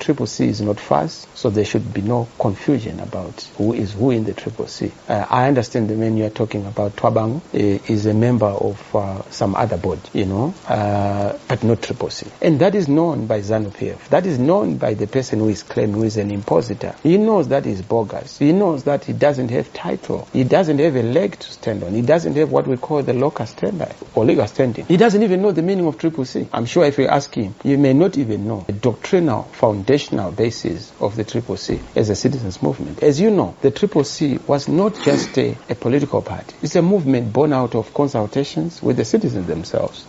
Triple C is not fast, so there should be no confusion about who is who in the Triple C. I understand the man you are talking about, Twabang, is a member of some other board, but not Triple C. And that is known by ZANU-PF. That is known by the person who is claiming, who is an impositor. He knows that is bogus. He knows that he doesn't have title. He doesn't have a leg to stand on. He doesn't have what we call the locus standi or legal standing. He doesn't even know the meaning of Triple C. I'm sure if you ask him, you may not even know the doctrinal, foundational basis of the Triple C as a citizens movement. As you know, the Triple C was not just a political party. It's a movement born out of consultations with the citizens themselves.